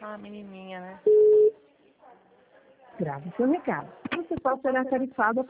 a menininha, né? Grave seu recado. Você só será tarifado